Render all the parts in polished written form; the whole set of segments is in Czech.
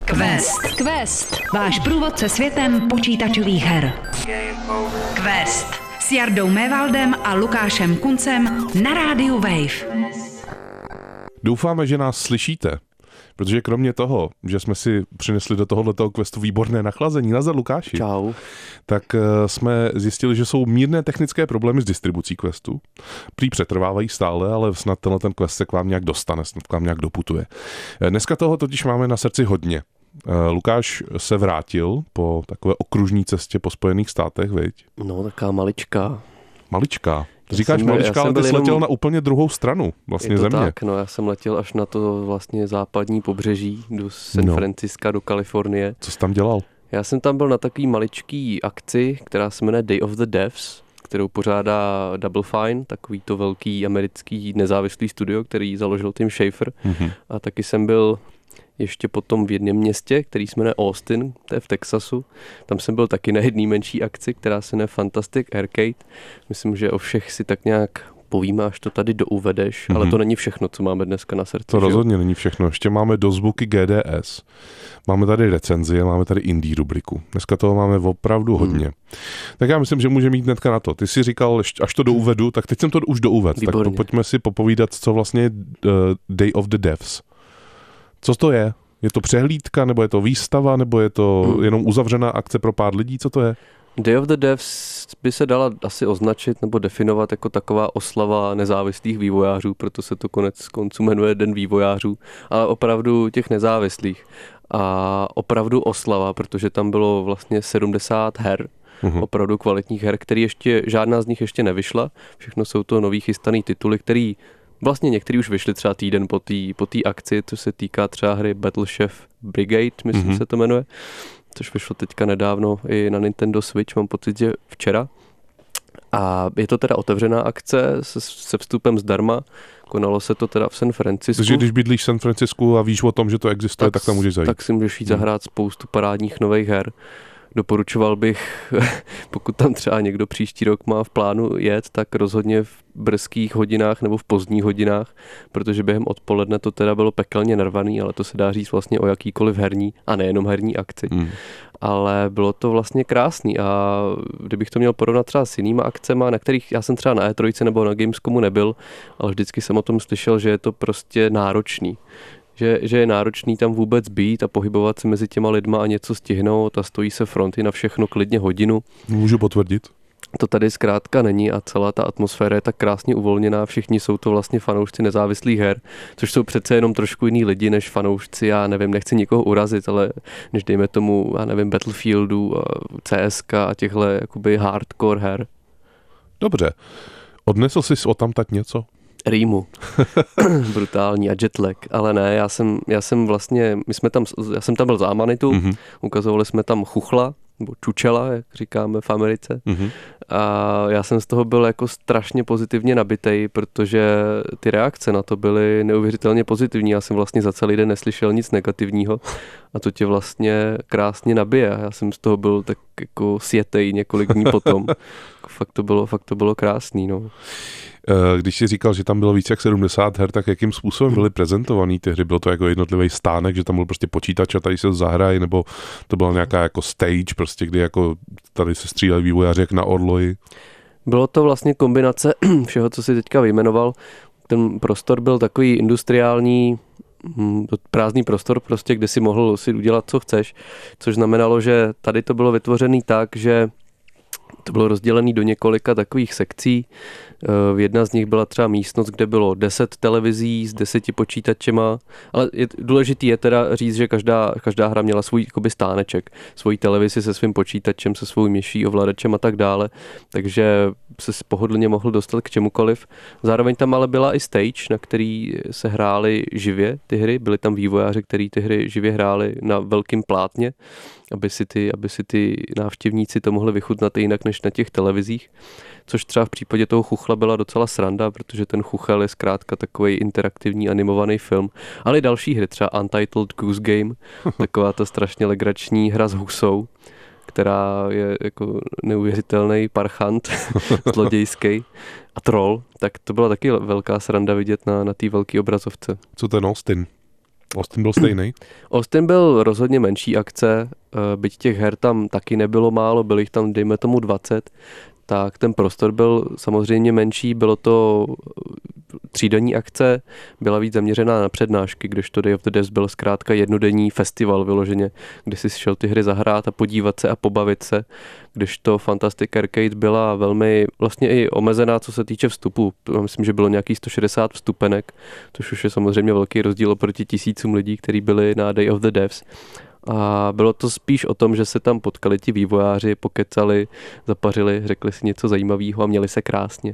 Quest. Váš průvodce světem počítačových her. Quest. S Jardou Mévaldem a Lukášem Kuncem na rádiu Wave. Doufáme, že nás slyšíte, protože kromě toho, že jsme si přinesli do tohoto questu výborné nachlazení, nazdar Lukáši, čau, tak jsme zjistili, že jsou mírné technické problémy s distribucí questu. Prý přetrvávají stále, ale snad ten quest se k vám nějak dostane, snad k vám nějak doputuje. Dneska toho totiž máme na srdci hodně. Lukáš se vrátil po takové okružní cestě po Spojených státech, viď? No, taká maličká. Maličká? Říkáš maličká, ale ty jsi letěl na úplně druhou stranu vlastně je to země. Tak, no, já jsem letěl až na to vlastně západní pobřeží do San Francisca, do Kalifornie. Co jsi tam dělal? Já jsem tam byl na takový maličký akci, která se jmenuje Day of the Devs, kterou pořádá Double Fine, takový to velký americký nezávislý studio, který založil Tim Schafer. Mm-hmm. A taky jsem byl ještě potom v jednom městě, který se jmenuje Austin, to je v Texasu. Tam jsem byl taky na jedné menší akci, která se jmenuje Fantastic Arcade. Myslím, že o všech si tak nějak povíme, až to tady douvedeš, ale to není všechno, co máme dneska na srdci. To rozhodně není všechno. Ještě máme dozvuky GDS, máme tady recenzie, máme tady indie rubriku. Dneska toho máme opravdu hodně. Tak já myslím, že můžeme jít hnedka na to. Ty jsi říkal, až to douvedu, tak teď jsem to už douvedl. Tak pojďme si popovídat, co vlastně je Day of the Devs. Co to je? Je to přehlídka, nebo je to výstava, nebo je to jenom uzavřená akce pro pár lidí? Co to je? Day of the Devs by se dala asi označit nebo definovat jako taková oslava nezávislých vývojářů, proto se to konec konců jmenuje Den vývojářů, ale opravdu těch nezávislých. A opravdu oslava, protože tam bylo vlastně 70 her, opravdu kvalitních her, který ještě, žádná z nich ještě nevyšla. Všechno jsou to nový chystaný tituly, který vlastně některý už vyšli třeba týden po té akci, to se týká třeba hry Battle Chef Brigade, myslím se to jmenuje, což vyšlo teďka nedávno i na Nintendo Switch, mám pocit, že včera. A je to teda otevřená akce se vstupem zdarma, konalo se to teda v San Francisku. Takže když bydlíš v San Francisku a víš o tom, že to existuje, tak tam můžeš zajít. Tak si můžeš jít zahrát spoustu parádních nových her. Doporučoval bych, pokud tam třeba někdo příští rok má v plánu jet, tak rozhodně v brzkých hodinách nebo v pozdních hodinách, protože během odpoledne to teda bylo pekelně narvaný, ale to se dá říct vlastně o jakýkoliv herní a nejenom herní akci. Ale bylo to vlastně krásný a kdybych to měl porovnat třeba s jinýma akcema, na kterých já jsem třeba na E3 nebo na Gamescomu nebyl, ale vždycky jsem o tom slyšel, že je to prostě náročný. Že je náročný tam vůbec být a pohybovat se mezi těma lidma a něco stihnout a stojí se fronty na všechno klidně hodinu. Můžu potvrdit. To tady zkrátka není a celá ta atmosféra je tak krásně uvolněná, všichni jsou to vlastně fanoušci nezávislých her, což jsou přece jenom trošku jiný lidi než fanoušci, já nevím, nechci nikoho urazit, ale než dejme tomu, já nevím, Battlefieldu, CSK a těchto jakoby hardcore her. Dobře, odnesl jsi odtamtať něco? Rýmu. Brutální a jetlag, ale ne, já jsem vlastně, já jsem tam byl za Amanitu, ukazovali jsme tam chuchla, nebo čučela, jak říkáme v Americe. A já jsem z toho byl jako strašně pozitivně nabitej, protože ty reakce na to byly neuvěřitelně pozitivní. Já jsem vlastně za celý den neslyšel nic negativního a to tě vlastně krásně nabije. Já jsem z toho byl tak jako sjetej několik dní potom. Fakt to bylo krásný, no. Když jsi říkal, že tam bylo více jak 70 her, tak jakým způsobem byly prezentovaný ty hry? Bylo to jako jednotlivý stánek, že tam byl prostě počítač a tady se zahrají, nebo to byla nějaká jako stage, prostě, kdy jako tady se stříleli vývojáři jak na orloji? Bylo to vlastně kombinace všeho, co jsi teďka vyjmenoval. Ten prostor byl takový industriální, prázdný prostor, prostě, kde si mohl si udělat, co chceš, což znamenalo, že tady to bylo vytvořený tak, že to bylo rozdělené do několika takových sekcí. Jedna z nich byla třeba místnost, kde bylo 10 televizí s 10 počítačema, ale důležitý je teda říct, že každá hra měla svůj jakoby stáneček, svoji televizi se svým počítačem, se svou myší, ovladačem a tak dále, takže se pohodlně mohl dostat k čemukoliv. Zároveň tam ale byla i stage, na který se hrály živě ty hry, byli tam vývojáři, kteří ty hry živě hráli na velkém plátně, aby si ty návštěvníci to mohli vychutnat jinak než na těch televizích, což třeba v případě toho chuchla byla docela sranda, protože ten chuchel je zkrátka takový interaktivní animovaný film, ale i další hry, třeba Untitled Goose Game, taková ta strašně legrační hra s husou, která je jako neuvěřitelný parchant zlodějský a troll, tak to byla taky velká sranda vidět na té velké obrazovce. Co ten Austin? Austin byl stejný? Austin byl rozhodně menší akce, byť těch her tam taky nebylo málo, bylo jich tam dejme tomu 20, tak ten prostor byl samozřejmě menší, bylo to třídenní akce, byla víc zaměřená na přednášky, kdežto Day of the Devs byl zkrátka jednodenní festival vyloženě, kde si šel ty hry zahrát a podívat se a pobavit se, kdežto Fantastic Arcade byla velmi vlastně i omezená, co se týče vstupu. Myslím, že bylo nějakých 160 vstupenek, což už je samozřejmě velký rozdíl oproti tisícům lidí, kteří byli na Day of the Devs. A bylo to spíš o tom, že se tam potkali ti vývojáři, pokecali, zapařili, řekli si něco zajímavého a měli se krásně.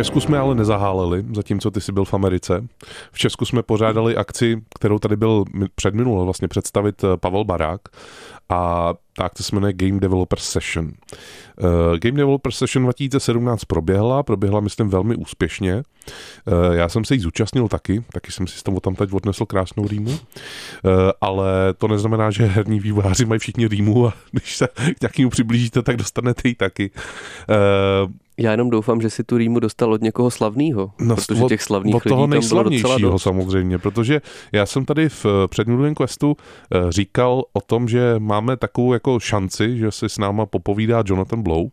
Česku jsme ale nezaháleli, zatímco ty jsi byl v Americe. V Česku jsme pořádali akci, kterou tady byl předminul vlastně představit Pavel Barák, a ta akce se jmenuje Game Developer Session. Game Developer Session 2017 proběhla myslím velmi úspěšně. Já jsem se jí zúčastnil taky jsem si z toho tam teď odnesl krásnou rýmu, ale to neznamená, že herní vývojáři mají všichni rýmu a když se k nějakému přiblížíte, tak dostanete ji taky. Já jenom doufám, že si tu rýmu dostal od někoho slavného, protože těch slavných lidí tam bylo docela dost. Samozřejmě, protože já jsem tady v předminulém questu říkal o tom, že máme takovou jako šanci, že si s náma popovídá Jonathan Blow.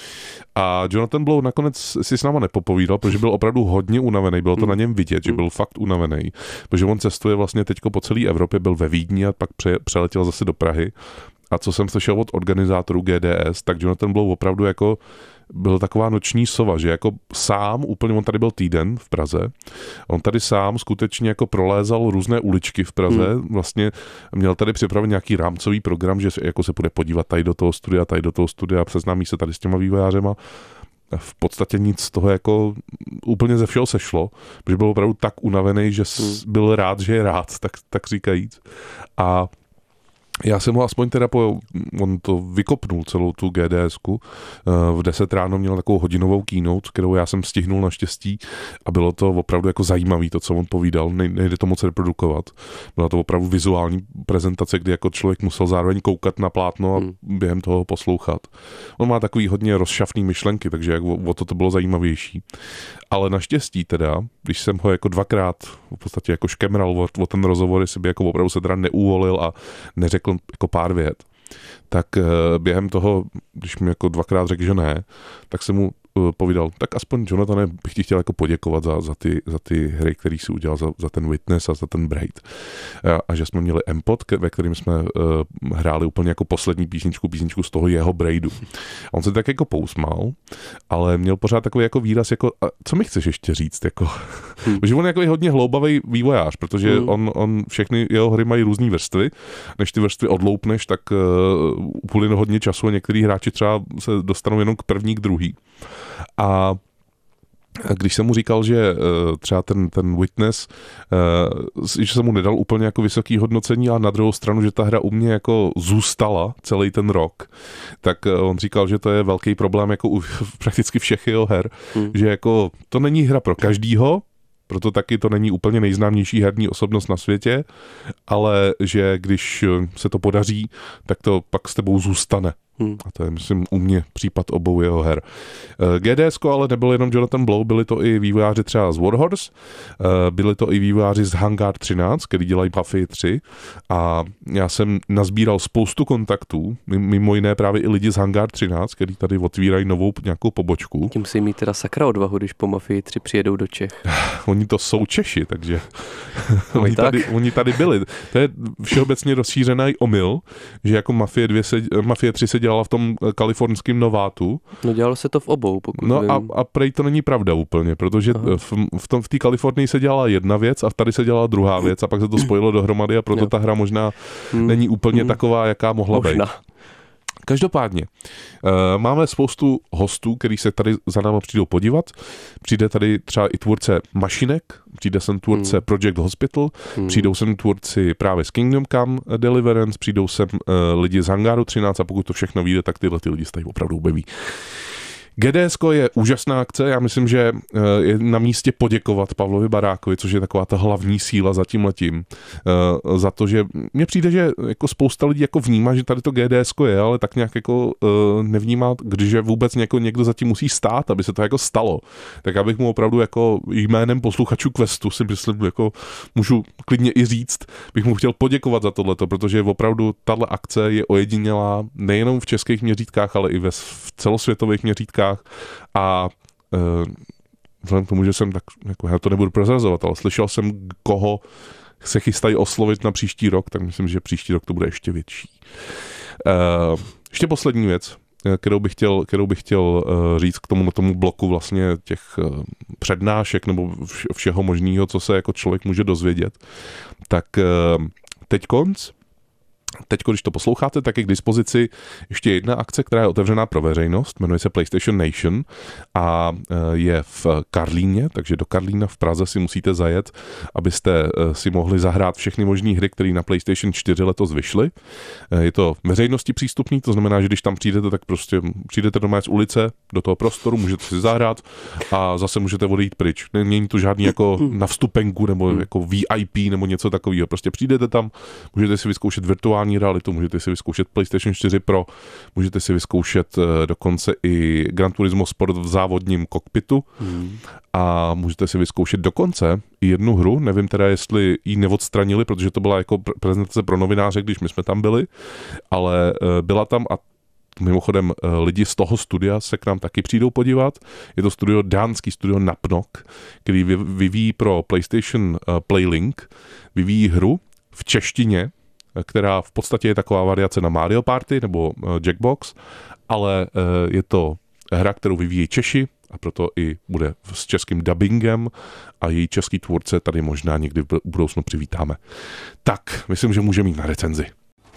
A Jonathan Blow nakonec si s náma nepopovídal, protože byl opravdu hodně unavený, bylo to na něm vidět, že byl fakt unavený, protože on cestuje vlastně teďko po celé Evropě, byl ve Vídni a pak přeletěl zase do Prahy. A co jsem slyšel od organizátorů GDS, tak Jonathan Blow opravdu jako byl taková noční sova, že jako sám, úplně on tady byl týden v Praze, on tady sám skutečně jako prolézal různé uličky v Praze, vlastně měl tady připraven nějaký rámcový program, že jako se bude podívat tady do toho studia, seznámí se tady s těma vývojářema. V podstatě nic z toho jako úplně ze všeho sešlo, protože byl opravdu tak unavený, že byl rád, že je rád, tak říkajíc. A já jsem ho aspoň teda on to vykopnul celou tu GDSku. V 10 ráno měl takovou hodinovou keynote, kterou já jsem stihnul naštěstí a bylo to opravdu jako zajímavý to, co on povídal. Nejde to moc reprodukovat. Byla to opravdu vizuální prezentace, kdy jako člověk musel zároveň koukat na plátno a během toho poslouchat. On má takový hodně rozšafný myšlenky, takže jak o to bylo zajímavější. Ale naštěstí teda, když jsem ho jako dvakrát v podstatě jako škemral o ten rozhovor, jestli by jako opravdu se teda neuvolil a neřekl jako pár vět, tak během toho, když mi jako dvakrát řekl, že ne, tak jsem mu povídal, tak aspoň Jonathane bych ti chtěl jako poděkovat za ty hry, který jsi udělal, za ten Witness a za ten Braid. A že jsme měli M-Pod, ve kterým jsme hráli úplně jako poslední písničku z toho jeho Braidu. A on se tak jako pousmál, ale měl pořád takový jako výraz, jako, a co mi chceš ještě říct, jako, protože on je jako hodně hloubavý vývojář, protože on všechny jeho hry mají různý vrstvy, než ty vrstvy odloupneš, tak uplyne hodně času a některý hráči třeba se dostanou jenom k první, k druhý. A když jsem mu říkal, že třeba ten Witness, že jsem mu nedal úplně jako vysoký hodnocení, a na druhou stranu, že ta hra u mě jako zůstala celý ten rok, tak on říkal, že to je velký problém jako u prakticky všech jeho her, že jako to není hra pro každýho, proto taky to není úplně nejznámější herní osobnost na světě, ale že když se to podaří, tak to pak s tebou zůstane. A to je, myslím, u mě případ obou jeho her. GDS-ko ale nebyl jenom Jonathan Blow, byli to i vývojáři třeba z Warhorse, byli to i vývojáři z Hangar 13, který dělají Mafii 3, a já jsem nazbíral spoustu kontaktů, mimo jiné právě i lidi z Hangar 13, který tady otvírají novou nějakou pobočku. Tím si mít teda sakra odvahu, když po Mafii 3 přijedou do Čech. Oni to jsou Češi, takže oni tady byli. To je všeobecně rozšířený omyl, že jako Mafie 3 se dělala v tom kalifornském Novátu. No dělalo se to v obou, pokud no vím. A prej to není pravda úplně, protože v té Kalifornii se dělala jedna věc a tady se dělala druhá věc a pak se to spojilo dohromady a proto ta hra možná není úplně taková, jaká mohla být. Každopádně, máme spoustu hostů, který se tady za náma přijdou podívat. Přijde tady třeba i tvůrce Mašinek, přijde sem tvůrce Project Hospital, přijdou sem tvůrci právě z Kingdom Come Deliverance, přijdou sem lidi z Hangaru 13 a pokud to všechno vyjde, tak tyhle ty lidi se tady opravdu objeví. GDS-ko je úžasná akce, já myslím, že je na místě poděkovat Pavlovi Barákovi, což je taková ta hlavní síla za tímhletím, za to, že mně přijde, že jako spousta lidí jako vnímá, že tady to GDS-ko je, ale tak nějak jako nevnímá, když vůbec někdo za tím musí stát, aby se to jako stalo. Tak já bych mu opravdu jako jménem posluchačů Questu si myslím, jako můžu klidně i říct, bych mu chtěl poděkovat za tohleto, protože opravdu tahle akce je ojedinělá nejenom v českých měřítkách, ale i v celosvětových měřítkách. A vzhledem k tomu, že jsem tak, jako já to nebudu prozrazovat, ale slyšel jsem, koho se chystají oslovit na příští rok, tak myslím, že příští rok to bude ještě větší. Ještě poslední věc, kterou bych chtěl říct k tomu bloku vlastně těch přednášek nebo všeho možného, co se jako člověk může dozvědět. Tak teď konc Teď, když to posloucháte, tak je k dispozici ještě jedna akce, která je otevřená pro veřejnost, jmenuje se PlayStation Nation a je v Karlíně, takže do Karlína v Praze si musíte zajet, abyste si mohli zahrát všechny možné hry, které na PlayStation 4 letos vyšly. Je to veřejnosti přístupný, to znamená, že když tam přijdete, tak prostě přijdete doma z ulice do toho prostoru, můžete si zahrát a zase můžete odejít pryč. Není to žádný jako na vstupenku nebo jako VIP nebo něco takového. Prostě přijdete tam, můžete si vyzkoušet virtuální realitu, můžete si vyzkoušet PlayStation 4 Pro, můžete si vyzkoušet dokonce i Gran Turismo Sport v závodním kokpitu a můžete si vyzkoušet dokonce i jednu hru, nevím teda, jestli ji neodstranili, protože to byla jako prezentace pro novináře, když my jsme tam byli, ale byla tam a mimochodem lidi z toho studia se k nám taky přijdou podívat. Je to dánský studio Napnok, který vyvíjí pro PlayStation Playlink, vyvíjí hru v češtině, která v podstatě je taková variace na Mario Party nebo Jackbox, ale je to hra, kterou vyvíjí Češi a proto i bude s českým dubbingem a její český tvůrce tady možná někdy v budoucnu přivítáme. Tak, myslím, že můžeme jít na recenzi.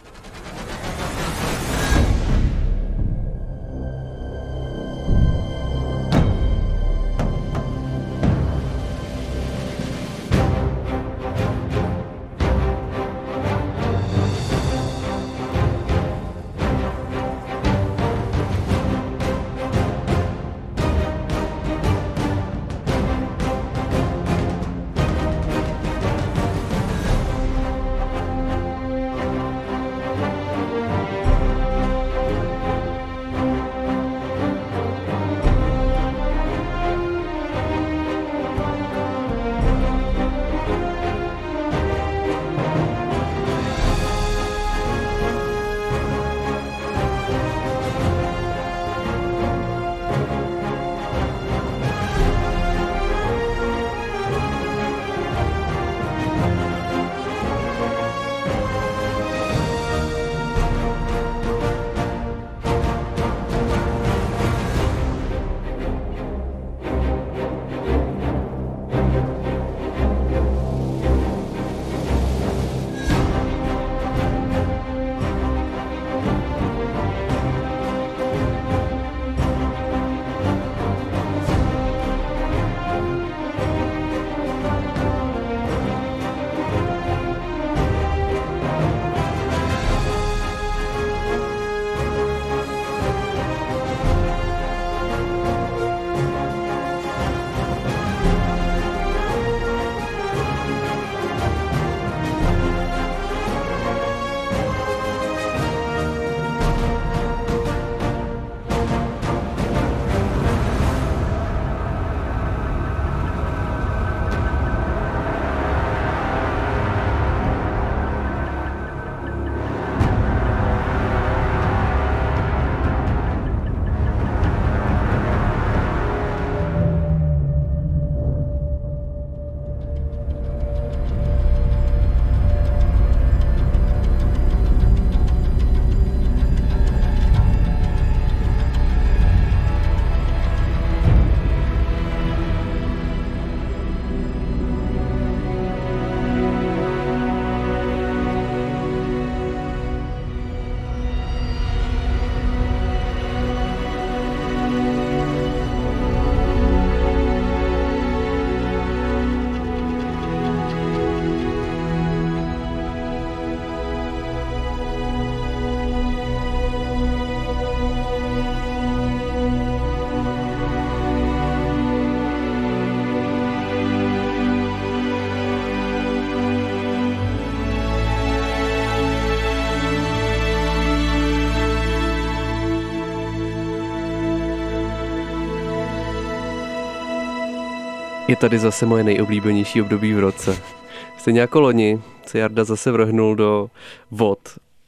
Je tady zase moje nejoblíbenější období v roce. Stejně jako loni se Jarda zase vrhnul do vod.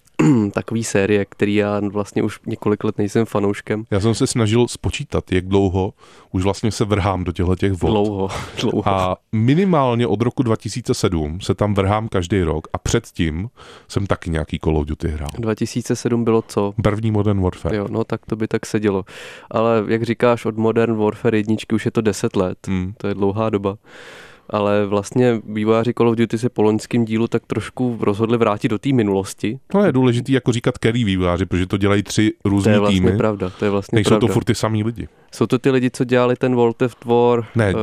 Takový série, který já vlastně už několik let nejsem fanouškem. Já jsem se snažil spočítat, jak dlouho už vlastně se vrhám do těch vod. Dlouho. A minimálně od roku 2007 se tam vrhám každý rok a předtím jsem taky nějaký Call of Duty hrál. 2007 bylo co? První Modern Warfare. Jo, no tak to by tak sedělo. Ale jak říkáš, od Modern Warfare 1 už je to 10 let. To je dlouhá doba. ale vlastně vývojáři Call of Duty se po loňském dílu tak trošku rozhodli vrátit do té minulosti. No je důležitý jako říkat který vývojáři, protože to dělají 3 různý týmy. To je vlastně pravda, to je vlastně nejsou pravda. to furt ty samý lidi. Jsou to ty lidi, co dělali ten World of War? Ne,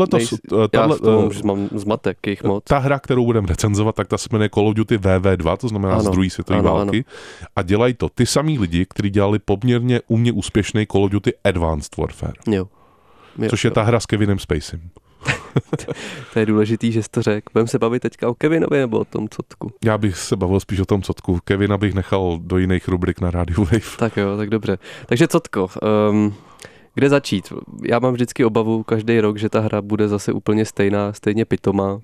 já z toho už mám zmatek, jejich moc. Ta hra, kterou budeme recenzovat, tak ta se jmenuje Call of Duty WW2, to znamená z druhé světové války. Ano. A dělají to ty samý lidi, kteří dělali poměrně úspěšný Call of Duty Advanced Warfare. Jo. Což je ta hra s Kevinem Spacem. To je důležitý, že jsi to řekl. Budeme se bavit teďka o Kevinovi nebo o tom Cotku? Já bych se bavil spíš o tom Cotku. Kevina bych nechal do jiných rubrik na Radio Wave. Tak jo, tak dobře. Takže Cotko, kde začít? Já mám vždycky obavu každý rok, že ta hra bude zase úplně stejně pitomá.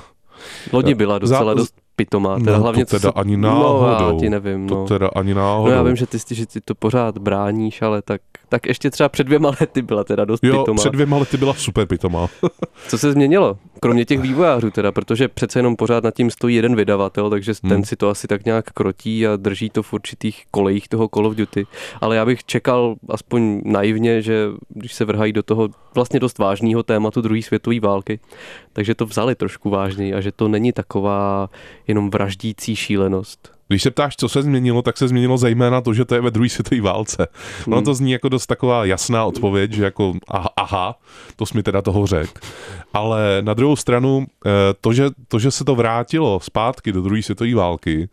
Loni byla docela dost pitomá. Teda no, hlavně to teda ani náhodou. No, já ti nevím. To teda ani náhodou. No já vím, že ty to pořád bráníš, ale tak ještě třeba před 2 lety byla teda dost pitomá. Jo, před 2 lety byla super pitomá. Co se změnilo? Kromě těch vývojářů teda, protože přece jenom pořád nad tím stojí jeden vydavatel, takže ten si to asi tak nějak krotí a drží to v určitých kolejích toho Call of Duty. Ale já bych čekal aspoň naivně, že když se vrhají do toho vlastně dost vážného tématu druhé světové války, takže to vzali trošku vážněji a že to není taková jenom vraždící šílenost. Když se ptáš, co se změnilo, tak se změnilo zejména to, že to je ve druhé světové válce. Ono to zní jako dost taková jasná odpověď, že jako aha, to jsi mi teda toho řekl. Ale na druhou stranu, to, že se to vrátilo zpátky do druhé světové války,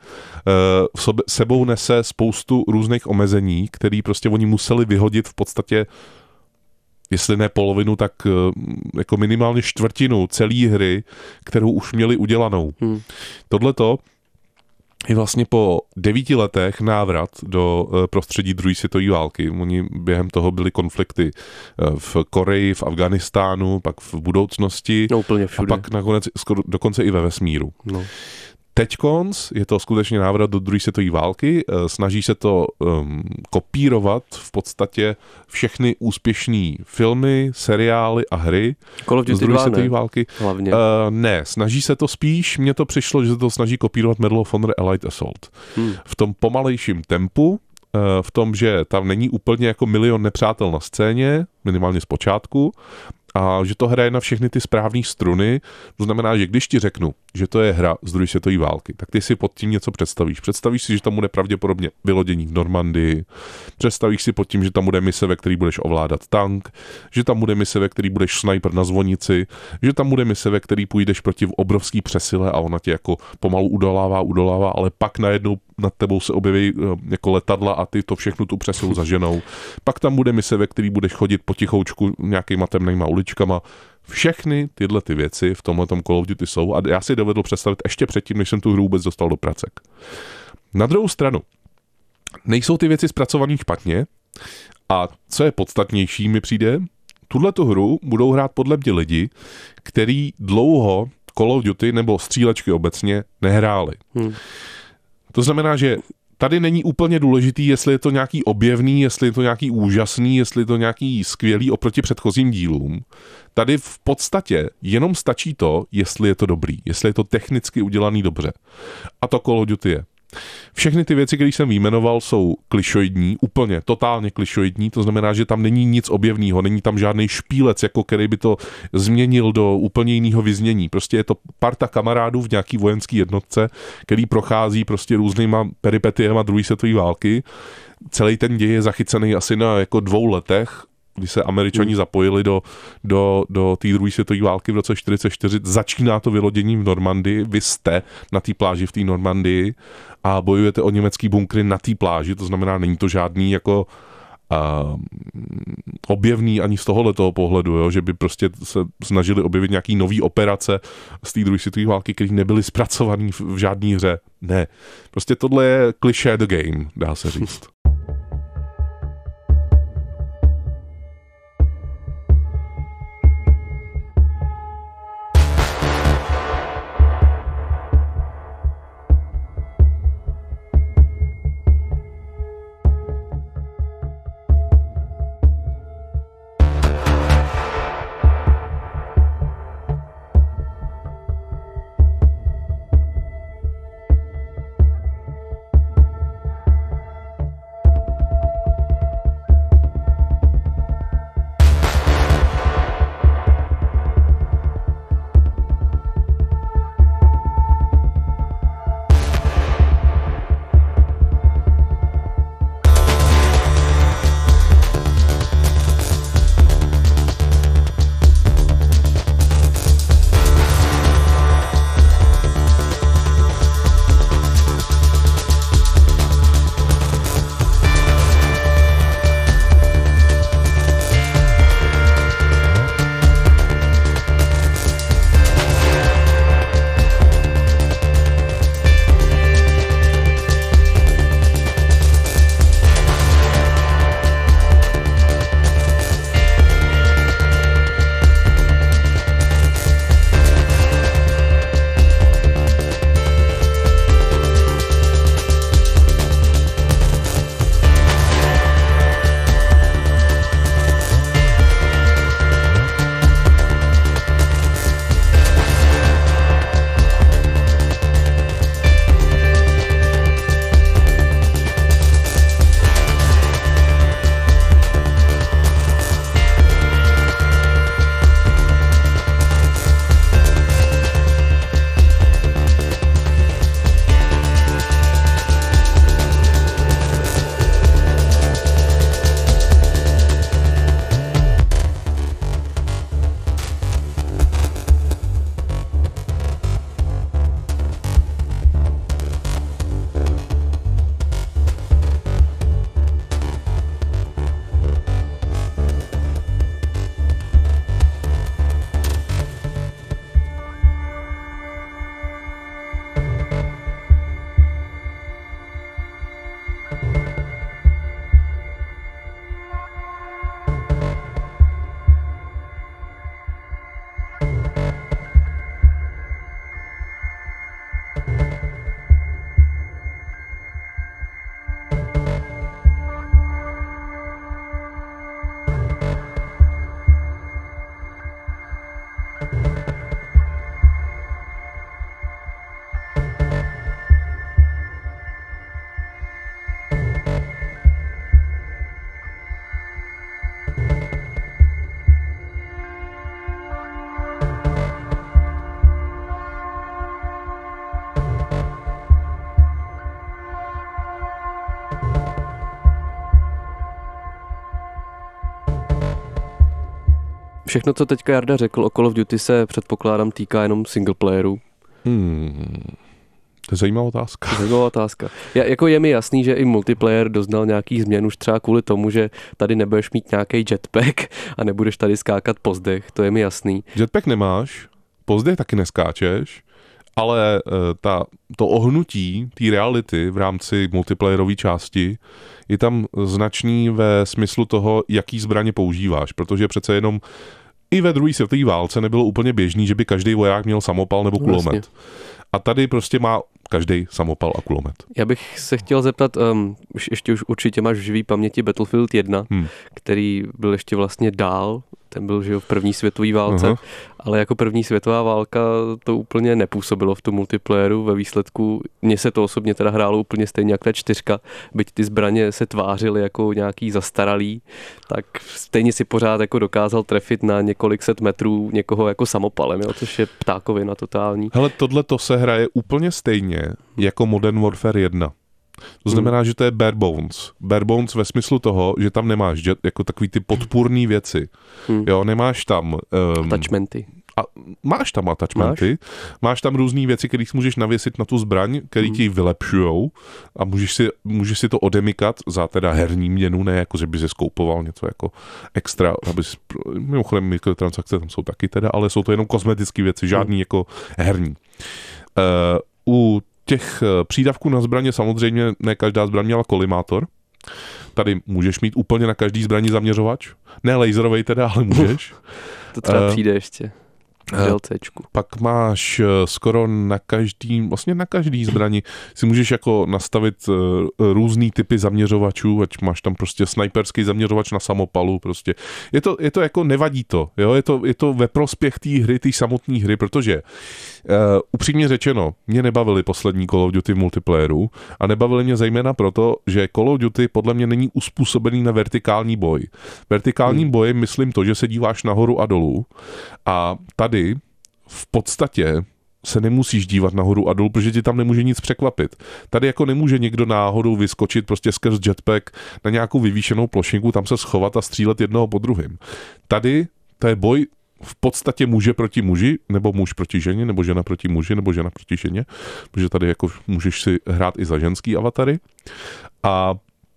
sebou nese spoustu různých omezení, které prostě oni museli vyhodit v podstatě, jestli ne polovinu, tak jako minimálně čtvrtinu celé hry, kterou už měli udělanou. Tohleto je vlastně po 9 letech návrat do prostředí druhé světové války. Oni během toho byly konflikty v Koreji, v Afghánistánu, pak v budoucnosti úplně všude. A pak nakonec dokonce i ve vesmíru. No. Teďkonc je to skutečně návrat do druhé světové války, snaží se to kopírovat v podstatě všechny úspěšné filmy, seriály a hry z druhé světové války. Hlavně. Ne, snaží se to spíš, mně to přišlo, že se to snaží kopírovat Medal of Honor Elite Assault. V tom pomalejším tempu, v tom, že tam není úplně jako milion nepřátel na scéně, minimálně z počátku, a že to hraje na všechny ty správné struny. To znamená, že když ti řeknu, že to je hra z druhé světové války, tak ty si pod tím něco představíš. Představíš si, že tam bude pravděpodobně vylodění v Normandii, představíš si pod tím, že tam bude mise, ve který budeš ovládat tank, že tam bude mise, ve který budeš sniper na zvonici, že tam bude mise, ve který půjdeš proti obrovský přesile a ona tě jako pomalu udolává, ale pak najednou nad tebou se objeví jako letadla a ty to všechno tu přesilu zaženou. Pak tam bude mise, ve který budeš chodit potichoučku nějakýma temnýma uličkama. Všechny tyhle ty věci v tomhletom Call of Duty jsou a já si dovedl představit ještě předtím, než jsem tu hru vůbec dostal do pracek. Na druhou stranu, nejsou ty věci zpracované špatně a co je podstatnější mi přijde, tuhletu hru budou hrát podle mě lidi, který dlouho Call of Duty nebo střílečky obecně nehráli. To znamená, že tady není úplně důležitý, jestli je to nějaký objevný, jestli je to nějaký úžasný, jestli je to nějaký skvělý oproti předchozím dílům. Tady v podstatě jenom stačí to, jestli je to dobrý, jestli je to technicky udělaný dobře. A to Call of Duty je. Všechny ty věci, které jsem vyjmenoval, jsou klišoidní, úplně totálně klišoidní, to znamená, že tam není nic objevného, není tam žádný špílec, jako který by to změnil do úplně jiného vyznění. Prostě je to parta kamarádů v nějaký vojenský jednotce, který prochází prostě různýma peripetiema druhé světové války. Celý ten děj je zachycený asi na jako 2 letech, kdy se Američani zapojili do té druhé světové války v roce 1944. Začíná to vyloděním v Normandii, vy jste na té pláži v té Normandii a bojujete o německý bunkry na té pláži, to znamená, není to žádný jako objevný ani z tohohletoho pohledu, jo? Že by prostě se snažili objevit nějaký nový operace z té druhé světové války, které nebyly zpracované v žádné hře. Ne. Prostě tohle je cliché the game, dá se říct. Všechno, co teďka Jarda řekl o Call of Duty, se předpokládám týká jenom singleplayerů. To je zajímavá otázka. Je mi jasný, že i multiplayer doznal nějakých změn už třeba kvůli tomu, že tady nebudeš mít nějaký jetpack a nebudeš tady skákat po zdech, to je mi jasný. Jetpack nemáš, po zdech taky neskáčeš, ale to ohnutí té reality v rámci multiplayerové části je tam značný ve smyslu toho, jaký zbraně používáš, protože přece jenom i ve druhé světové válce nebylo úplně běžný, že by každý voják měl samopal nebo kulomet. Vlastně. A tady prostě má každý samopal a kulomet. Já bych se chtěl zeptat, ještě už určitě máš v živý paměti Battlefield 1, který byl ještě vlastně dál, ten byl že v první světové válce, ale jako první světová válka to úplně nepůsobilo v tom multiplayeru, ve výsledku mně se to osobně teda hrálo úplně stejně jak ta 4, byť ty zbraně se tvářily jako nějaký zastaralý, tak stejně si pořád jako dokázal trefit na několik set metrů někoho jako samopalem, jo, což je ptákovina totální. Hele, tohle to se hraje úplně stejně jako Modern Warfare 1. To znamená, že to je bare bones. Bare bones ve smyslu toho, že tam nemáš jako takový ty podpůrný věci. Jo, nemáš tam... attachmenty. Máš tam attachmenty, máš tam různý věci, které si můžeš navěsit na tu zbraň, které ti vylepšujou a můžeš si to odemykat za teda herní měnu, ne jako, že by si skoupoval něco jako extra, mimochodem mikrotransakce tam jsou taky teda, ale jsou to jenom kosmetické věci, žádný jako herní. U těch přídavků na zbraně samozřejmě ne každá zbraň měla kolimátor. Tady můžeš mít úplně na každý zbraní zaměřovač. Ne laserovej teda, ale můžeš. To třeba přijde ještě. Pak máš skoro na každý zbrani si můžeš jako nastavit různý typy zaměřovačů, ať máš tam prostě snajperský zaměřovač na samopalu, prostě. Je to jako nevadí to, jo? Je to ve prospěch té hry, té samotné hry, protože upřímně řečeno, mě nebavily poslední Call of Duty v multiplayeru a nebavily mě zejména proto, že Call of Duty podle mě není uspůsobený na vertikální boj. Vertikální boj myslím to, že se díváš nahoru a dolů a tady v podstatě se nemusíš dívat nahoru a dolů, protože ti tam nemůže nic překvapit. Tady jako nemůže někdo náhodou vyskočit prostě skrz jetpack na nějakou vyvýšenou plošinku, tam se schovat a střílet jednoho po druhým. Tady to je boj v podstatě muže proti muži, nebo muž proti ženě, nebo žena proti muži, nebo žena proti ženě, protože tady jako můžeš si hrát i za ženský avatary. A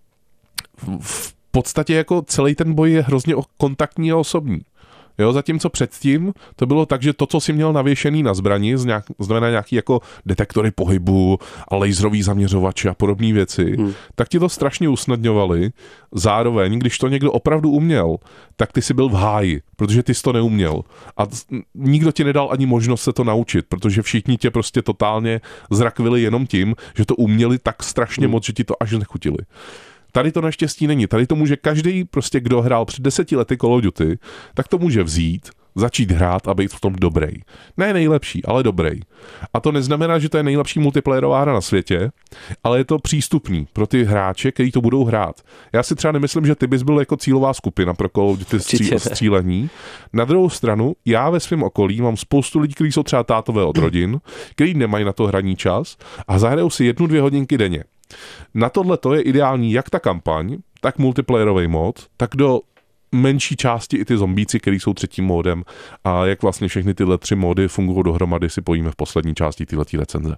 v podstatě jako celý ten boj je hrozně kontaktní a osobní. Jo, zatímco předtím to bylo tak, že to, co si měl navěšený na zbrani, znamená nějaký jako detektory pohybu a laserový zaměřovače a podobné věci, tak ti to strašně usnadňovali. Zároveň, když to někdo opravdu uměl, tak ty si byl v háji, protože ty jsi to neuměl. A nikdo ti nedal ani možnost se to naučit, protože všichni tě prostě totálně zrakvili jenom tím, že to uměli tak strašně moc, že ti to až nechutili. Tady to naštěstí není. Tady to může každý, prostě kdo hrál před 10 lety Call of Duty, tak to může vzít, začít hrát a být v tom dobrý. Ne nejlepší, ale dobrý. A to neznamená, že to je nejlepší multiplayerová hra na světě, ale je to přístupný pro ty hráče, kteří to budou hrát. Já si třeba nemyslím, že ty bys byl jako cílová skupina pro Call of Duty střílení. Na druhou stranu, já ve svém okolí mám spoustu lidí, kteří jsou třeba tátové od rodin, kteří nemají na to hraní čas a zahrajou si 1-2 hodinky denně. Na tohle to je ideální jak ta kampaň, tak multiplayerový mod, tak do menší části i ty zombíci, který jsou třetím módem a jak vlastně všechny tyhle 3 módy fungují dohromady, si pojíme v poslední části této recenze.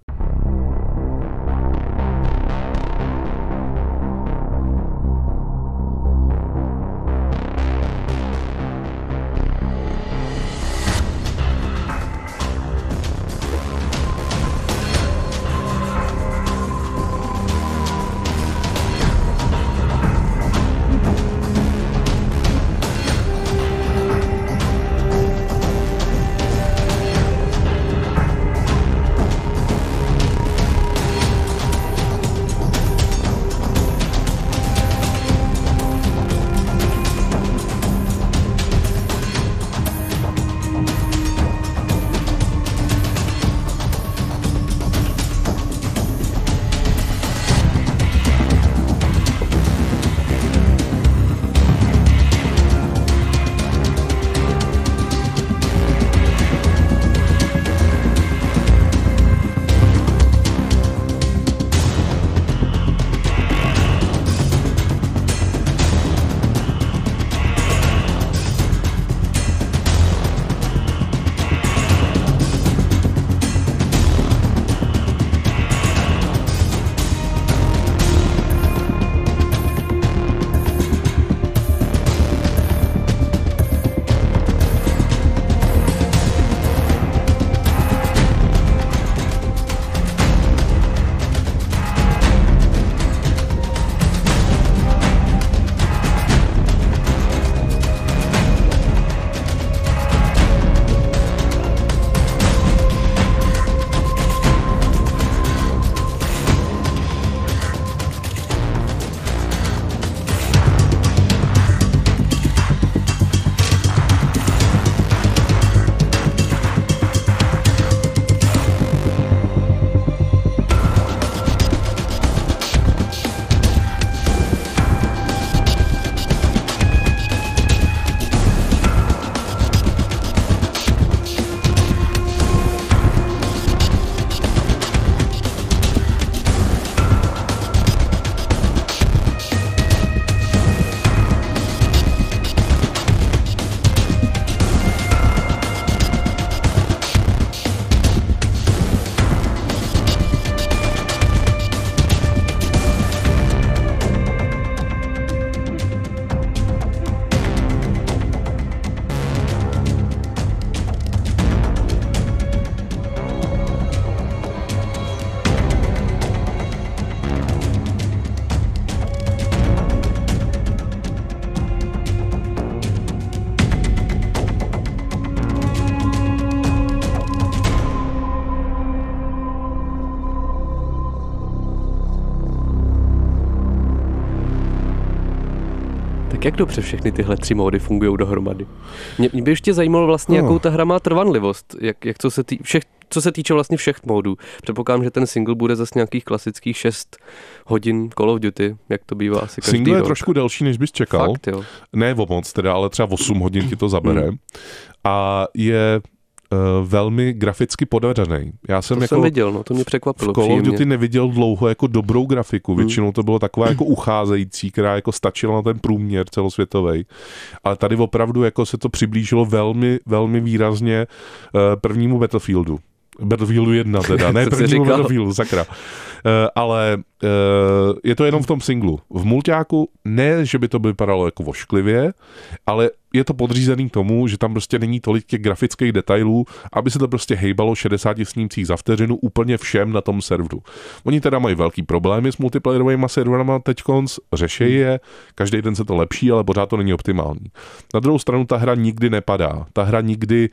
Jak dobře všechny tyhle 3 módy fungují dohromady? Mě by ještě zajímalo vlastně, jakou ta hra má trvanlivost, jak co se týče vlastně všech módů. Předpokládám, že ten single bude zase nějakých klasických 6 hodin Call of Duty, jak to bývá asi každý Single rok. je trošku delší, než bys čekal. Fakt, jo. Ne o moc teda, ale třeba 8 hodin ti to zabere. A je velmi graficky podařený. Já jsem jsem viděl, no, to mě překvapilo. V Call of Duty neviděl dlouho jako dobrou grafiku. Většinou to bylo taková jako ucházející, která jako stačila na ten průměr celosvětový. Ale tady opravdu jako se to přiblížilo velmi, velmi výrazně prvnímu Battlefieldu 1 teda, ne prvnímu Battlefieldu, sakra. Ale je to jenom v tom singlu. V mulťáku ne, že by to vypadalo jako vošklivě, ale je to podřízený tomu, že tam prostě není tolik těch grafických detailů, aby se to prostě hejbalo 60 snímcích za vteřinu úplně všem na tom serveru. Oni teda mají velký problémy s multiplayerovými serverama teďkonc, řeší je, každý den se to lepší, ale pořád to není optimální. Na druhou stranu ta hra nikdy nepadá, ta hra nikdy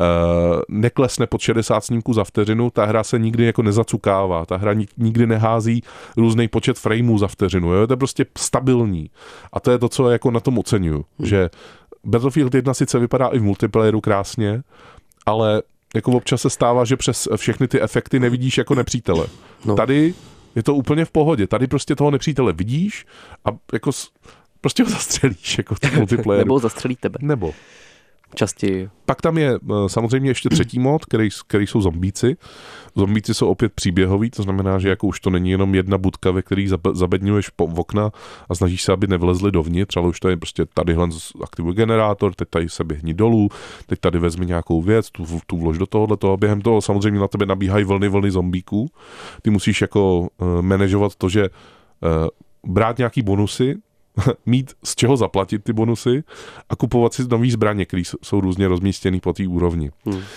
neklesne pod 60 snímků za vteřinu, ta hra se nikdy jako nezacukává, ta hra nikdy nehází různý počet frameů za vteřinu, jo? To je prostě stabilní. A to je to, co jako na tom oceňuju, že Battlefield 1 sice vypadá i v multiplayeru krásně, ale jako občas se stává, že přes všechny ty efekty nevidíš jako nepřítele. No. Tady je to úplně v pohodě. Tady prostě toho nepřítele vidíš a jako prostě ho zastřelíš jako v tom multiplayeru. Nebo zastřelí tebe. Nebo. Častěji. Pak tam je samozřejmě ještě třetí mod, který jsou zombíci. Zombíci jsou opět příběhoví, to znamená, že jako už to není jenom jedna budka, ve který zabedňuješ v okna a snažíš se, aby nevlezli dovnitř, ale už to je prostě tadyhle aktivuj generátor, teď tady se běhni dolů, teď tady vezmi nějakou věc, tu vlož do tohoto, během toho samozřejmě na tebe nabíhají vlny zombíků. Ty musíš jako manažovat to, že brát nějaký bonusy, mít z čeho zaplatit ty bonusy a kupovat si nový zbraně, které jsou různě rozmístěný po té úrovni.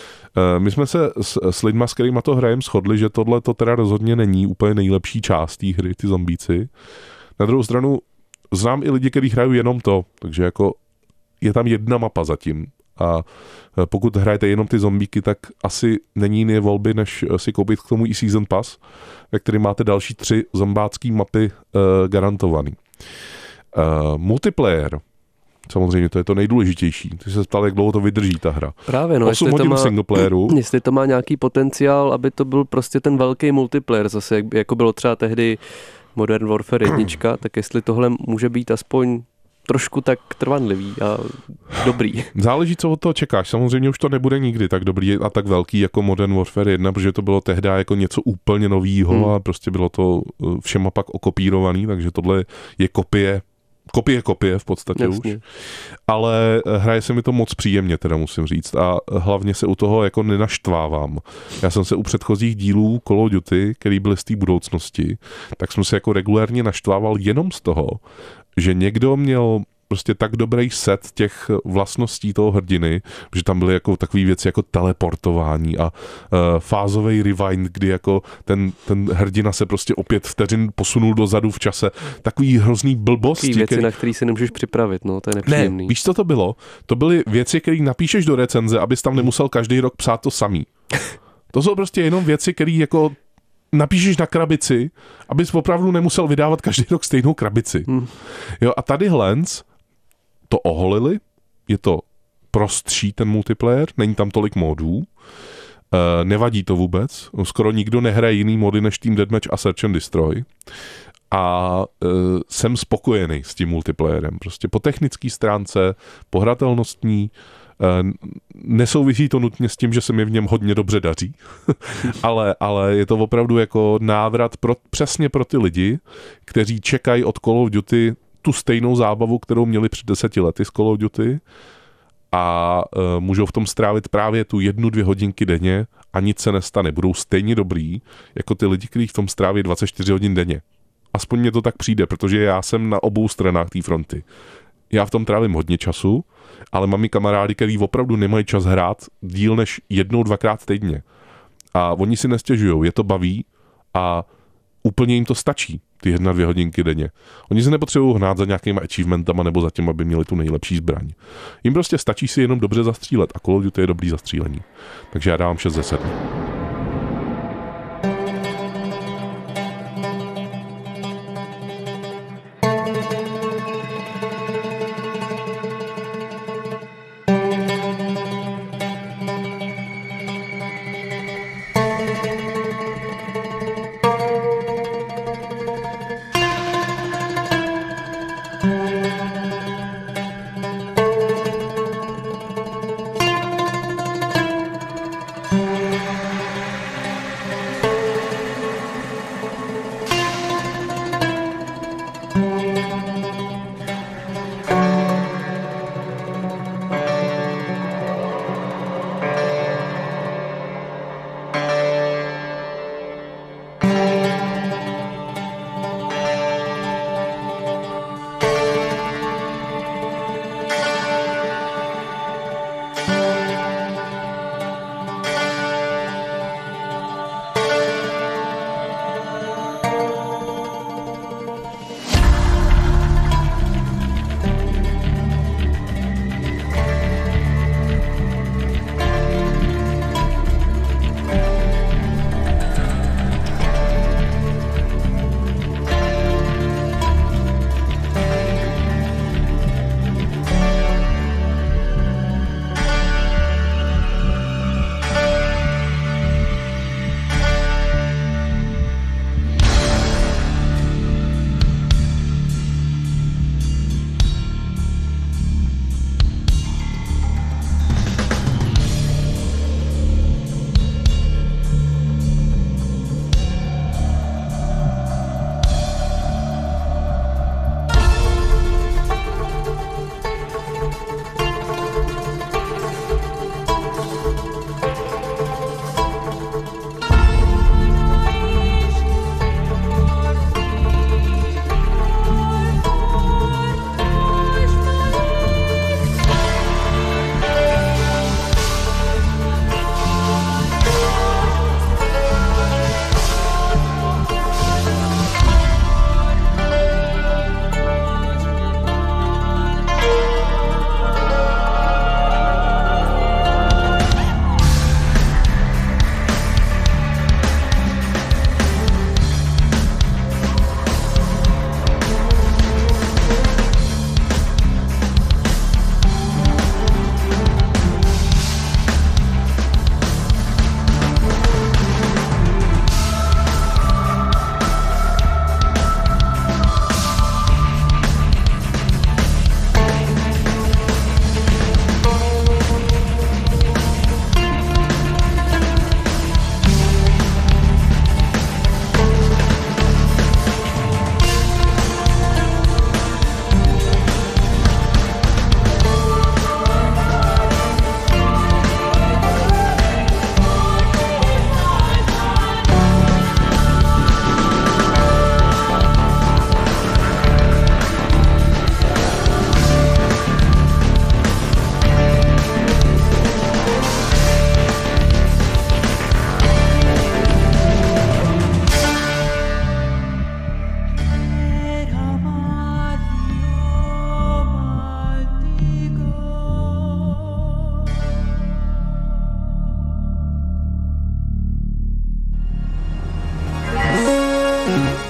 My jsme se s lidma, s kterýma to hrajem, shodli, že tohle to teda rozhodně není úplně nejlepší část té hry, ty zombíci. Na druhou stranu znám i lidi, kteří hrají jenom to, takže jako je tam jedna mapa zatím. A pokud hrajete jenom ty zombíky, tak asi není jiné volby, než si koupit k tomu i Season Pass, ve kterém máte další 3 zombácký mapy garantovaný. Multiplayer, samozřejmě to je to nejdůležitější. Ty se ptal, jak dlouho to vydrží ta hra. Právě, no, 8 hodin singleplayeru. Jestli to má nějaký potenciál, aby to byl prostě ten velký multiplayer, zase jako bylo třeba tehdy Modern Warfare 1, tak jestli tohle může být aspoň trošku tak trvanlivý a dobrý. Záleží, co od toho čekáš. Samozřejmě už to nebude nikdy tak dobrý a tak velký jako Modern Warfare 1, protože to bylo tehdy jako něco úplně novýho a prostě bylo to všema pak okopírovaný, takže tohle je kopie v podstatě. Jasně. Už. Ale hraje se mi to moc příjemně, teda musím říct. A hlavně se u toho jako nenaštvávám. Já jsem se u předchozích dílů Call of Duty, který byly z té budoucnosti, tak jsem se jako regulérně naštvával jenom z toho, že někdo měl prostě tak dobrý set těch vlastností toho hrdiny, že tam byly jako takové věci jako teleportování a fázový rewind, kdy jako ten hrdina se prostě o 5 vteřin posunul dozadu v čase. Takový hrozný blbosti. Takové věci, na které si nemůžeš připravit, no, to je nepříjemný. Ne, víš, co to bylo? To byly věci, které napíšeš do recenze, abys tam nemusel každý rok psát to samý. To jsou prostě jenom věci, které jako napíšeš na krabici, abys opravdu nemusel vydávat každý rok stejnou krabici. Jo, a tady Lens to oholili, je to prostší ten multiplayer, není tam tolik modů, nevadí to vůbec, skoro nikdo nehraje jiný mody než Team Deathmatch a Search and Destroy a jsem spokojený s tím multiplayerem, prostě po technické stránce, po hratelnostní, nesouvisí to nutně s tím, že se mi v něm hodně dobře daří, ale je to opravdu jako návrat přesně pro ty lidi, kteří čekají od Call of Duty tu stejnou zábavu, kterou měli před 10 lety z Call of Duty a můžou v tom strávit právě tu 1-2 hodinky denně a nic se nestane. Budou stejně dobrý jako ty lidi, kteří v tom stráví 24 hodin denně. Aspoň mně to tak přijde, protože já jsem na obou stranách té fronty. Já v tom trávím hodně času, ale mám i kamarády, kteří opravdu nemají čas hrát díl než 1-2krát týdně. A oni si nestěžujou, je to baví a úplně jim to stačí, ty 1-2 hodinky denně. Oni se nepotřebují hnát za nějakýma achievementama nebo za tím, aby měli tu nejlepší zbraň. Jim prostě stačí si jenom dobře zastřílet a Call of Duty je dobrý zastřílení. Takže já dávám 6 ze 7.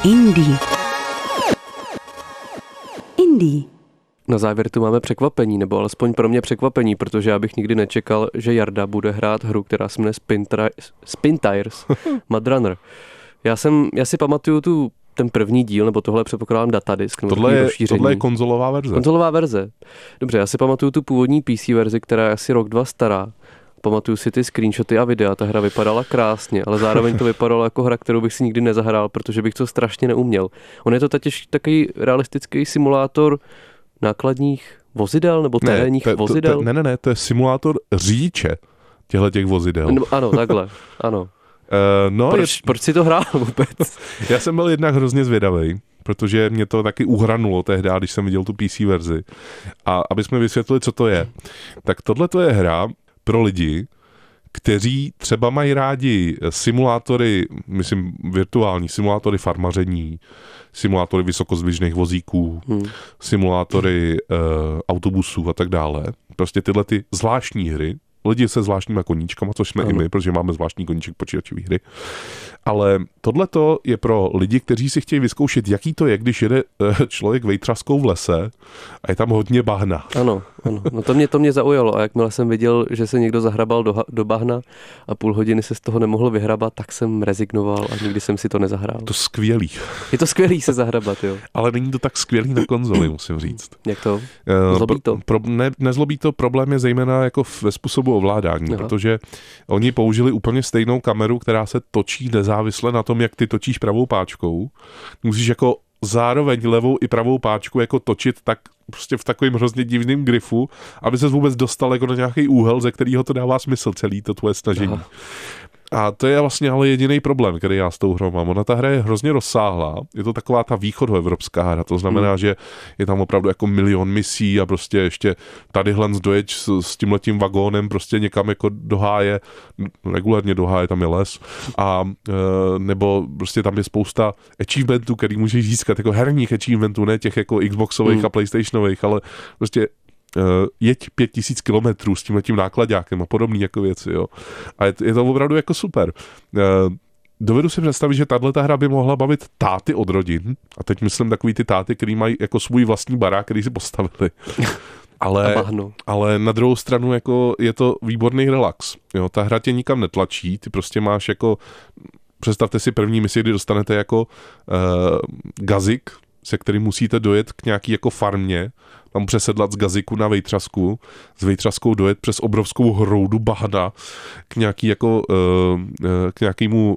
Indie. Indie. Na závěr tu máme překvapení, nebo alespoň pro mě překvapení, protože já bych nikdy nečekal, že Jarda bude hrát hru, která se jmenuje Spin Tires Mud Runner. Já si pamatuju ten první díl, nebo tohle předpokládám datadisk. Tohle je konzolová verze. Konzolová verze. Dobře, já si pamatuju tu původní PC verzi, která je asi rok, 2 stará. Pamatuju si ty screenshoty a videa, ta hra vypadala krásně, ale zároveň to vypadalo jako hra, kterou bych si nikdy nezahrál, protože bych to strašně neuměl. On je to totiž takový realistický simulátor nákladních vozidel nebo terénních vozidel? Ne, to je simulátor řidiče těch vozidel. No, ano, takhle, ano. Proč si to hrál vůbec? Já jsem byl jednak hrozně zvědavej, protože mě to taky uhranulo tehdy, když jsem viděl tu PC verzi. A aby jsme vysvětlili, co to je, tak tohle to je hra pro lidi, kteří třeba mají rádi simulátory, myslím virtuální, simulátory farmaření, simulátory vysokozdvižných vozíků, simulátory autobusů a tak dále. Prostě tyhle ty zvláštní hry, lidi se zvláštníma koníčkama, což jsme i my, protože máme zvláštní koníček počítačové hry. Ale tohleto je pro lidi, kteří si chtějí vyzkoušet, jaký to je, když jede člověk vejtřaskou v lese a je tam hodně bahna. Ano. No to mě zaujalo a jakmile jsem viděl, že se někdo zahrabal do bahna a půl hodiny se z toho nemohl vyhrabat, tak jsem rezignoval a nikdy jsem si to nezahrál. To skvělý. Je to skvělý se zahrabat, jo. Ale není to tak skvělý na konzoli, musím říct. Jak to? Zlobí to? Nezlobí to, problém je zejména jako ve způsobu ovládání, protože oni použili úplně stejnou kameru, která se točí nezávisle na tom, jak ty točíš pravou páčkou. Musíš jako zároveň levou i pravou páčku jako točit tak prostě v takovým hrozně divným grifu, aby se vůbec dostal jako na nějaký úhel, ze kterého to dává smysl celý to tvoje snažení. Aha. A to je vlastně ale jediný problém, který já s tou hrou mám. Ona ta hra je hrozně rozsáhlá. Je to taková ta východoevropská hra. To znamená, že je tam opravdu jako milion misí a prostě ještě tadyhle dojeď s tímhletím vagónem prostě někam jako do háje, regulárně do háje, tam je les. A nebo prostě tam je spousta achievementů, který můžeš získat, jako herních achievementů, ne těch jako Xboxových a PlayStationových, ale prostě jeď 5000 kilometrů s tímhletím nákladákem a podobný jako věci, jo. A je to opravdu jako super. Dovedu si představit, že tato hra by mohla bavit táty od rodin, a teď myslím takový ty táty, který mají jako svůj vlastní barák, který si postavili. Ale na druhou stranu jako je to výborný relax. Jo. Ta hra tě nikam netlačí, ty prostě máš jako, představte si první misi, kdy dostanete jako gazik, se kterým musíte dojet k nějaký jako farmě, tam přesedlat z gaziku na vejtřasku, s vejtřaskou dojet přes obrovskou hroudu bahna k nějaký jako, k nějakému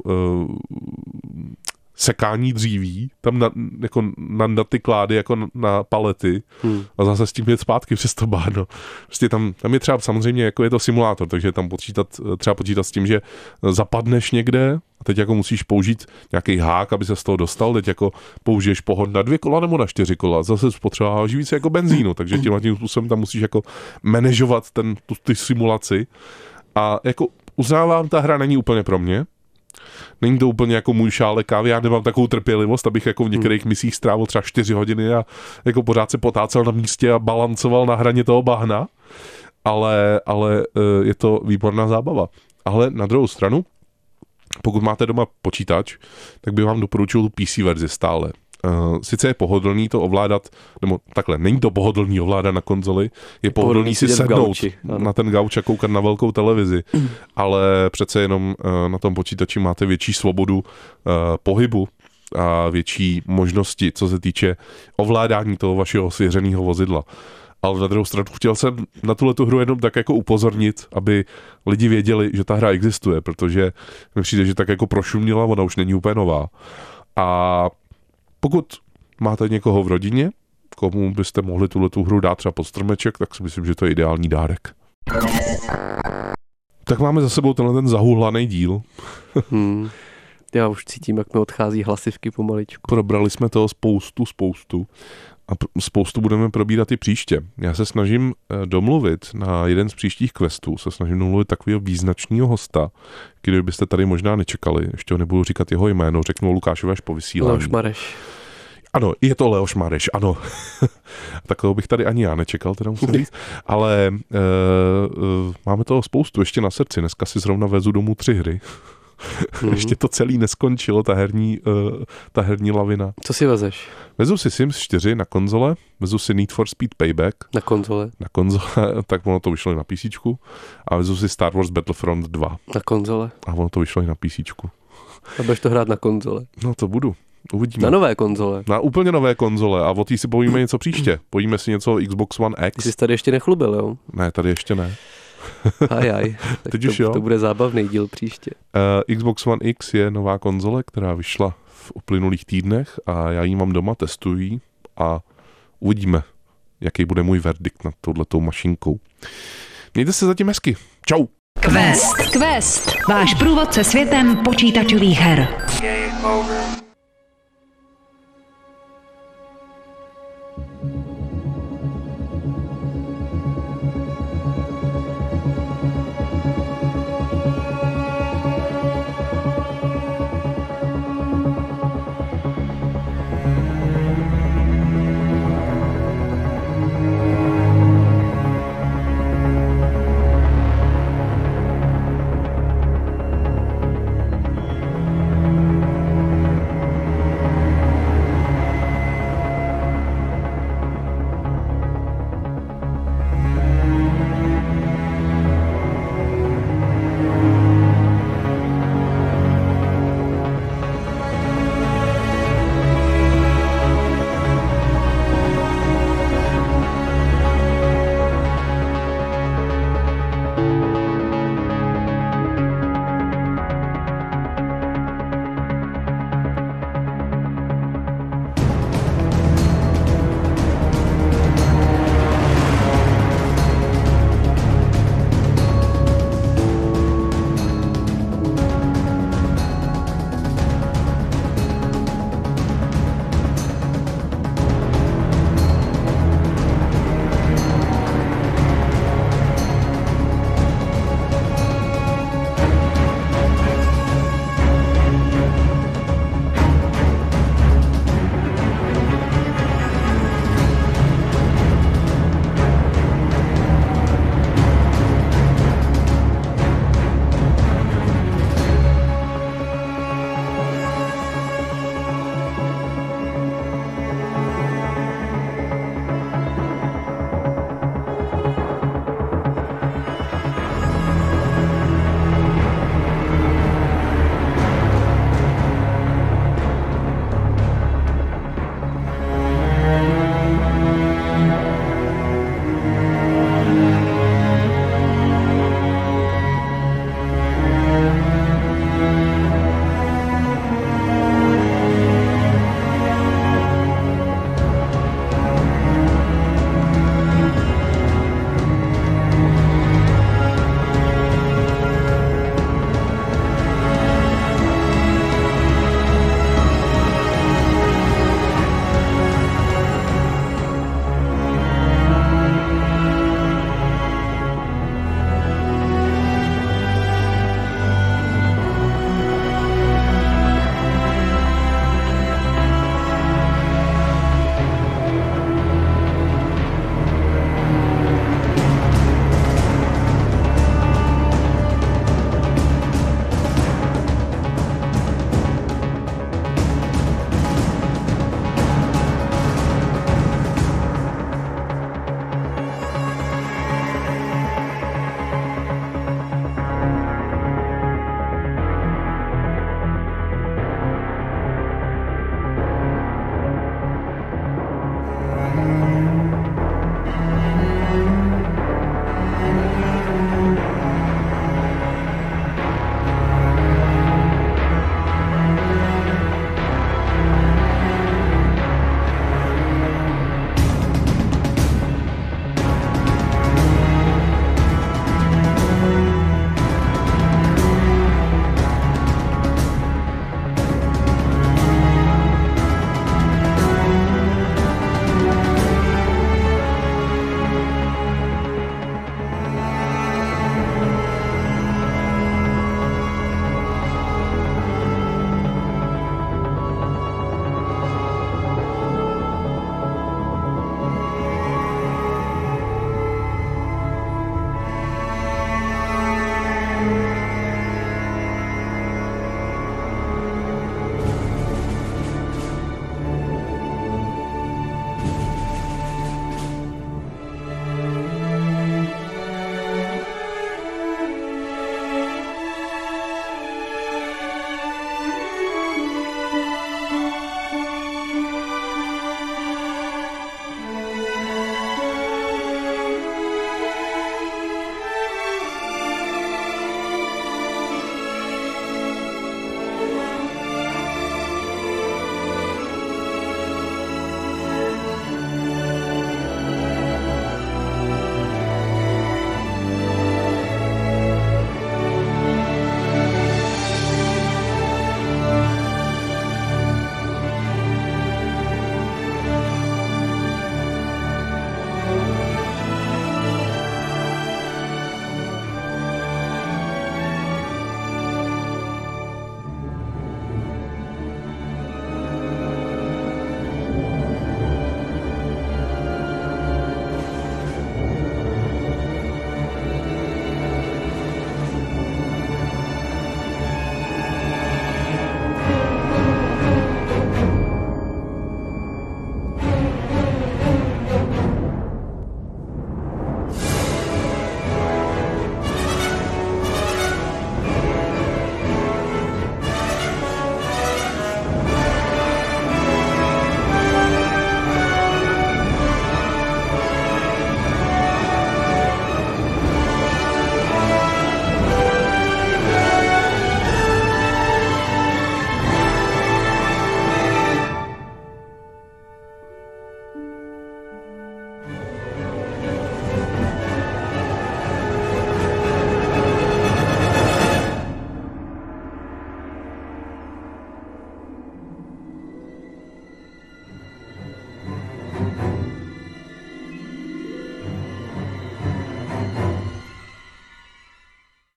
sekání dříví, tam jako nandat ty klády jako na palety a zase s tím jet zpátky přes to bahno. Prostě tam je třeba samozřejmě, jako je to simulátor, takže tam třeba počítat s tím, že zapadneš někde a teď jako musíš použít nějaký hák, aby se z toho dostal, teď jako použiješ pohon na 2 kola nebo na 4 kola, zase spotřebováš víc jako benzínu, takže tím způsobem tam musíš jako manažovat ty simulaci a jako uznávám, ta hra není úplně pro mě. Není to úplně jako můj šálek kávy, já nemám takovou trpělivost, abych jako v některých misích strávil třeba 4 hodiny a jako pořád se potácel na místě a balancoval na hraně toho bahna, ale je to výborná zábava. Ale na druhou stranu, pokud máte doma počítač, tak bych vám doporučil tu PC verzi stále. Sice je pohodlný to ovládat, nebo takhle, není to pohodlný ovládat na konzoli, je pohodlný si sednout na ten gauč a koukat na velkou televizi, ale přece jenom na tom počítači máte větší svobodu pohybu a větší možnosti, co se týče ovládání toho vašeho svěřeného vozidla. Ale na druhou stranu chtěl jsem na tuhletu hru jenom tak jako upozornit, aby lidi věděli, že ta hra existuje, protože mi přijde, že tak jako prošuměla, ona už není úplně nová. A pokud máte někoho v rodině, komu byste mohli tuhletu hru dát třeba pod stromeček, tak si myslím, že to je ideální dárek. Tak máme za sebou ten zahuhlaný díl. Já už cítím, jak mi odchází hlasivky pomaličku. Probrali jsme toho spoustu. A spoustu budeme probírat i příště. Já se snažím domluvit na jeden z příštích questů, domluvit takového význačného hosta, který byste tady možná nečekali. Ještě ho nebudu říkat jeho jméno, řeknu Lukášovi až po vysílání. Leoš Mareš. Ano, je to Leoš Mareš, ano. Takového bych tady ani já nečekal, teda musím říct. Ale máme toho spoustu ještě na srdci. Dneska si zrovna vezu domů 3 hry. Ještě to celý neskončilo, ta herní lavina. Co si vezeš? Vezu si Sims 4 na konzole, vezu si Need for Speed Payback. Na konzole, tak ono to vyšlo i na PCčku. A vezu si Star Wars Battlefront 2. na konzole. A ono to vyšlo i na PCčku. A budeš to hrát na konzole. No to budu. Uvidíme. Na nové konzole. Na úplně nové konzole a o té si povíme něco příště. Povíme si něco o Xbox One X. Ty jsi tady ještě nechlubil, jo? Ne, tady ještě ne. Ajaj. Teď už jo. To bude zábavný díl příště. Xbox One X je nová konzole, která vyšla v uplynulých týdnech a já ji mám doma, testuji ji a uvidíme, jaký bude můj verdikt nad touhletou mašinkou. Mějte se zatím hezky. Čau. Quest. Váš průvodce světem počítačových her.